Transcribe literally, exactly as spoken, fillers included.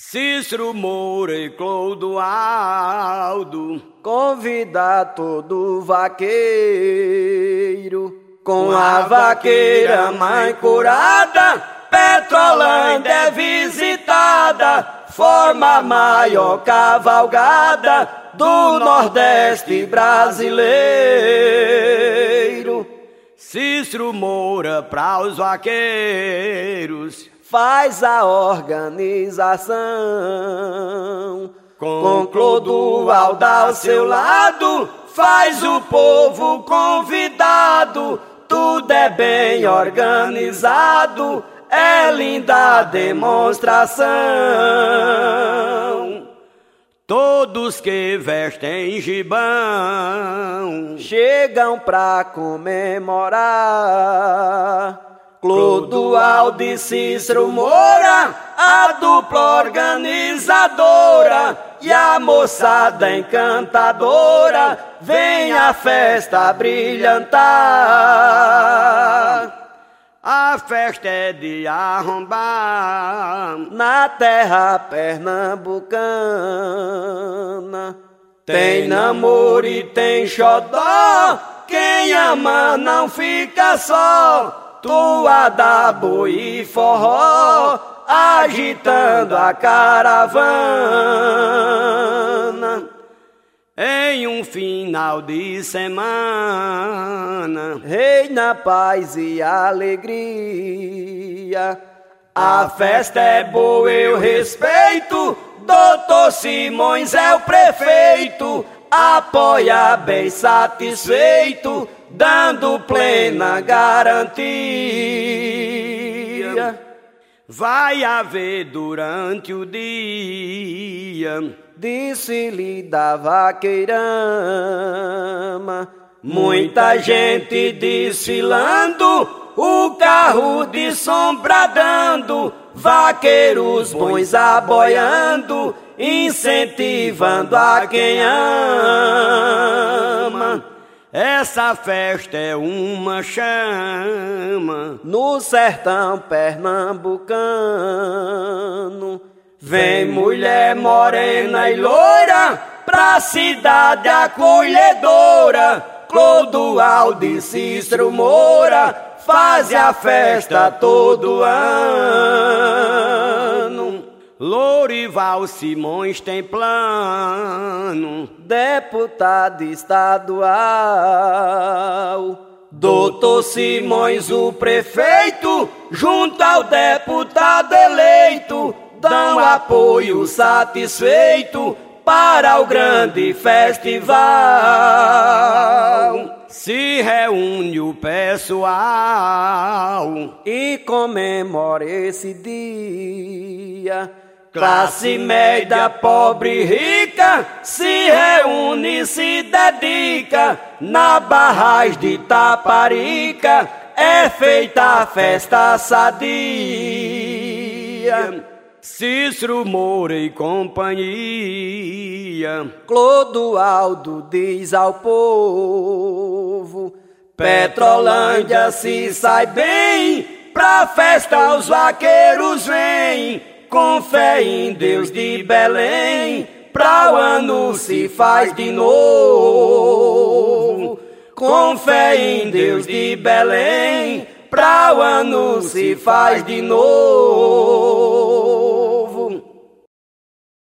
Cícero Moura e Clodoaldo convida todo vaqueiro, com a vaqueira mãe curada, Petrolândia é visitada, forma a maior cavalgada do Nordeste brasileiro. Cícero Moura pra os vaqueiros faz a organização, com Clodoaldo ao seu lado, faz o povo convidado, tudo é bem organizado, é linda a demonstração. Todos que vestem gibão chegam pra comemorar. Clodoaldo e Cícero Moura, a dupla organizadora, e a moçada encantadora, vem a festa brilhantar. A festa é de arrombar na terra pernambucana. Tem namoro e tem xodó, quem ama não fica só. Toada, boi e forró, agitando a caravana. Em um final de semana reina paz e alegria. A festa é boa, eu respeito, doutor Simões é o prefeito, apoia bem satisfeito, dando plena garantia. Vai haver durante o dia desfile da vaqueirama, muita gente desfilando, o carro de sombra dando, vaqueiros bons aboiando, incentivando a quem ama. Essa festa é uma chama no sertão pernambucano. Vem mulher morena e loira pra cidade acolhedora. Clodoaldo e Cícero Moura fazem a festa todo ano. Lorival Simões tem plano, deputado estadual. Doutor Simões, o prefeito, junto ao deputado eleito, dão apoio satisfeito para o grande festival. Se reúne o pessoal e comemora esse dia. Classe média, pobre e rica, se reúne e se dedica. Na barragem de Taparica é feita a festa sadia. Cícero Moura e companhia, Clodoaldo diz ao povo, Petrolândia se sai bem, pra festa os vaqueiros vêm, com fé em Deus de Belém, pra o ano se faz de novo. Com fé em Deus de Belém, pra o ano se faz de novo.